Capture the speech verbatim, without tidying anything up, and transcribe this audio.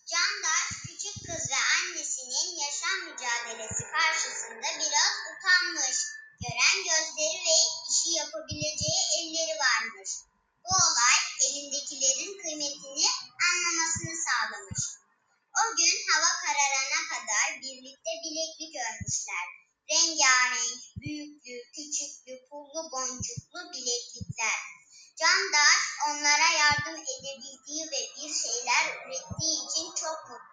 Candaş küçük kız ve annesinin yaşam mücadelesi karşısında biraz utanmış. Gören gözleri ve işi yapabileceği elleri varmış. Bu olay elindekilerin kıymetini anlamasını sağlamış. O gün hava kararana kadar birlikte bileklik örmüşler. Rengarenk, büyüklü, küçüklü, pullu boncuklu bileklikler. Candaş onlara yardım edebildiği ve bir şeyler ürettiği için çok mutlu.